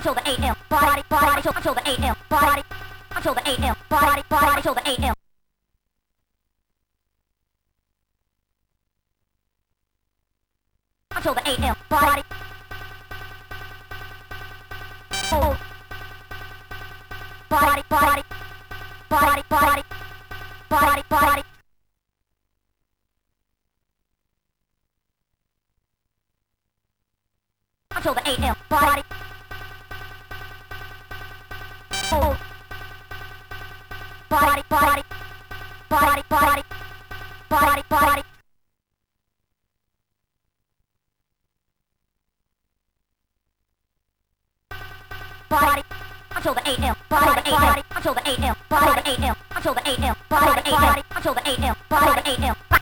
until the AM. Party until the AM. Party until the AM. Party until the AM. Until the AM. Party. Oh. Party. Until the AM. Party. Oh. Party. Party until the AM. Party until the AM. Party until the AM. Party until the AM. Party until the AM. Party until the AM. Party